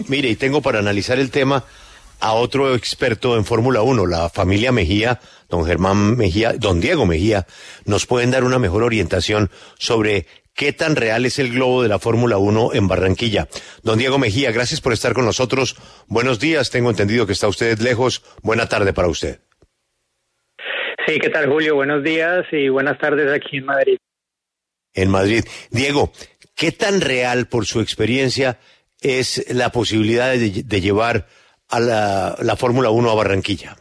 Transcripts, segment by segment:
Mire, y tengo para analizar el tema a otro experto en Fórmula 1, la familia Mejía, don Germán Mejía, don Diego Mejía, nos pueden dar una mejor orientación sobre qué tan real es el globo de la Fórmula 1 en Barranquilla. Don Diego Mejía, gracias por estar con nosotros. Buenos días, tengo entendido que está usted lejos. Buena tarde para usted. Sí, ¿qué tal, Julio? Buenos días y buenas tardes aquí en Madrid. En Madrid. Diego, ¿qué tan real, por su experiencia, es la posibilidad de llevar a la Fórmula 1 a Barranquilla?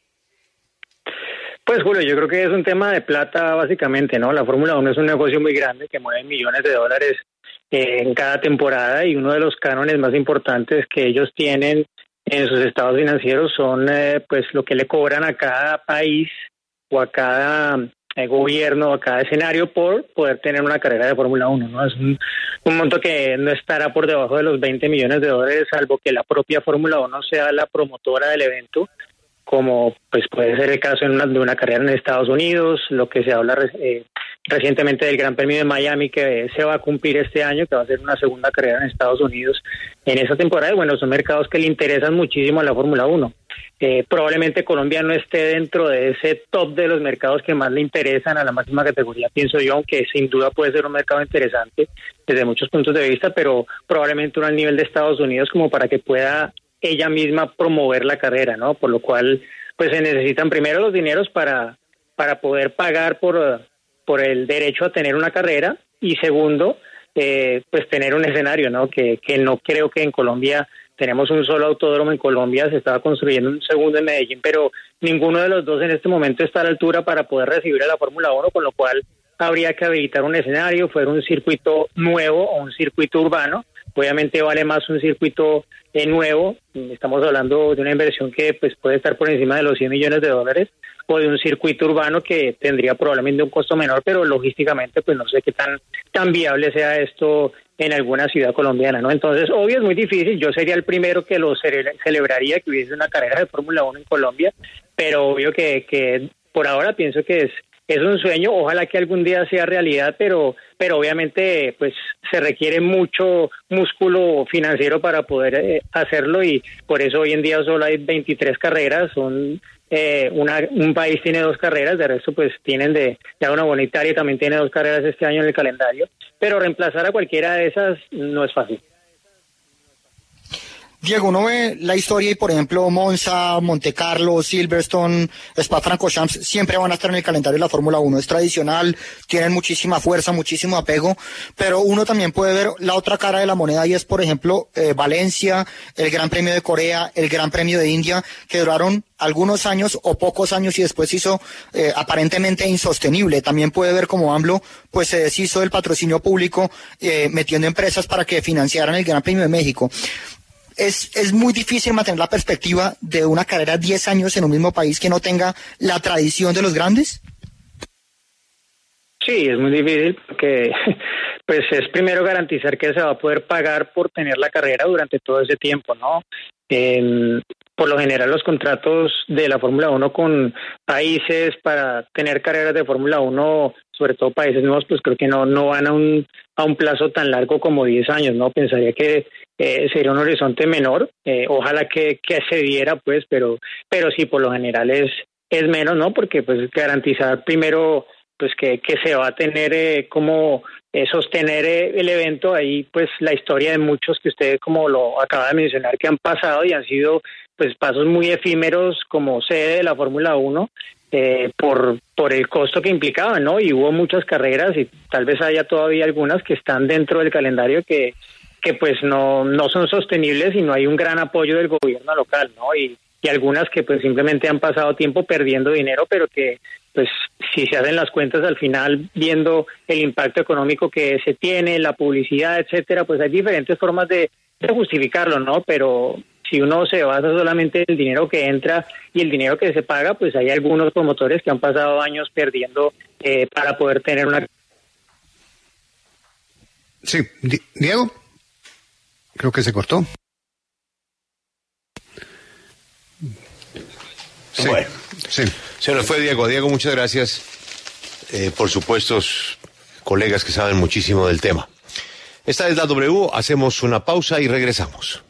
Pues, Julio, yo creo que es un tema de plata básicamente, ¿no? La Fórmula 1 es un negocio muy grande que mueve millones de dólares en cada temporada, y uno de los cánones más importantes que ellos tienen en sus estados financieros son pues lo que le cobran a cada país o a cada gobierno, a cada escenario por poder tener una carrera de Fórmula 1, ¿no? Es un monto que no estará por debajo de los 20 millones de dólares, salvo que la propia Fórmula 1 sea la promotora del evento, como pues puede ser el caso de una carrera en Estados Unidos, lo que se habla recientemente del Gran Premio de Miami, que se va a cumplir este año, que va a ser una segunda carrera en Estados Unidos en esa temporada. Bueno, son mercados que le interesan muchísimo a la Fórmula 1. Probablemente Colombia no esté dentro de ese top de los mercados que más le interesan a la máxima categoría, pienso yo, aunque sin duda puede ser un mercado interesante desde muchos puntos de vista, pero probablemente uno al nivel de Estados Unidos como para que pueda ella misma promover la carrera, ¿no? Por lo cual, pues se necesitan primero los dineros para poder pagar por el derecho a tener una carrera, y segundo, pues tener un escenario, ¿no? Que no creo que en Colombia tenemos un solo autódromo en Colombia, se estaba construyendo un segundo en Medellín, pero ninguno de los dos en este momento está a la altura para poder recibir a la Fórmula 1, con lo cual habría que habilitar un escenario, fuera un circuito nuevo o un circuito urbano. Obviamente vale más un circuito nuevo, estamos hablando de una inversión que pues puede estar por encima de los 100 millones de dólares, o de un circuito urbano que tendría probablemente un costo menor, pero logísticamente pues no sé qué tan viable sea esto en alguna ciudad colombiana, ¿no? Entonces, obvio, es muy difícil. Yo sería el primero que lo celebraría, que hubiese una carrera de Fórmula 1 en Colombia, pero obvio que por ahora pienso que es un sueño. Ojalá que algún día sea realidad, pero obviamente pues se requiere mucho músculo financiero para poder hacerlo, y por eso hoy en día solo hay 23 carreras. Un país tiene 2 carreras, de resto pues tienen ya una buena. Italia también tiene 2 carreras este año en el calendario, pero reemplazar a cualquiera de esas no es fácil. Diego, uno ve la historia y, por ejemplo, Monza, Montecarlo, Silverstone, Spa-Francorchamps siempre van a estar en el calendario de la Fórmula 1. Es tradicional, tienen muchísima fuerza, muchísimo apego, pero uno también puede ver la otra cara de la moneda, y es, por ejemplo, Valencia, el Gran Premio de Corea, el Gran Premio de India, que duraron algunos años o pocos años y después se hizo aparentemente insostenible. También puede ver como AMLO pues se deshizo del patrocinio público, metiendo empresas para que financiaran el Gran Premio de México. Es muy difícil mantener la perspectiva de una carrera 10 años en un mismo país que no tenga la tradición de los grandes. Sí, es muy difícil porque pues es primero garantizar que se va a poder pagar por tener la carrera durante todo ese tiempo, ¿no? Por lo general los contratos de la Fórmula 1 con países para tener carreras de Fórmula 1, sobre todo países nuevos, pues creo que no van a un plazo tan largo como 10 años, ¿no? Pensaría que sería un horizonte menor, ojalá que se diera, pues, pero sí, por lo general es menos, ¿no? Porque pues garantizar primero pues que se va a tener como sostener el evento. Ahí pues la historia de muchos que usted como lo acaba de mencionar que han pasado y han sido pues pasos muy efímeros como sede de la Fórmula 1 por el costo que implicaba, ¿no? Y hubo muchas carreras, y tal vez haya todavía algunas que están dentro del calendario que pues no son sostenibles, y no hay un gran apoyo del gobierno local, ¿no? Y algunas que pues simplemente han pasado tiempo perdiendo dinero, pero que pues si se hacen las cuentas al final, viendo el impacto económico que se tiene, la publicidad, etcétera, pues hay diferentes formas de justificarlo, ¿no? Pero si uno se basa solamente en el dinero que entra y el dinero que se paga, pues hay algunos promotores que han pasado años perdiendo para poder tener una... Sí, Diego, creo que se cortó. Sí, bueno, sí. Se nos fue Diego. Diego, muchas gracias. Por supuesto, colegas que saben muchísimo del tema. Esta es la W, hacemos una pausa y regresamos.